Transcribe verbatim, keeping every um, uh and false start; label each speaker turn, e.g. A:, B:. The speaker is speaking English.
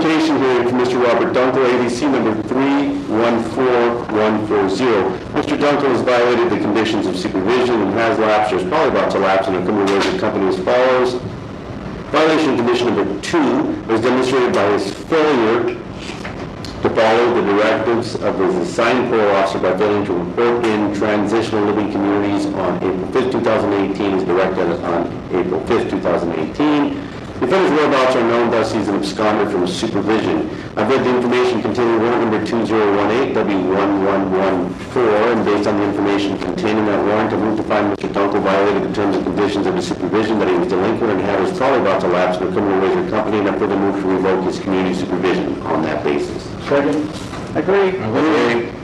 A: revocation hearing for Mister Robert Dunkel, A B C number three one four one four zero. Mister Dunkel has violated the conditions of supervision and has lapsed, or is probably about to lapse, in a criminal record company as follows. Violation condition number two was demonstrated by his failure to follow the directives of his assigned parole officer by failing to report in transitional living communities on April fifth, two thousand eighteen, as directed on April fifth, two thousand eighteen. The offender's whereabouts are known, thus he's an absconder from supervision. I've read the information containing warrant number two zero one eight W one one one four, and based on the information contained in that warrant, I move to find Mister Dunkel violated the terms and conditions of his supervision, that he was delinquent and had his probably about to lapse in a criminal record company, and I further move to revoke his community supervision on that basis.
B: Second. Agree.
A: Agree.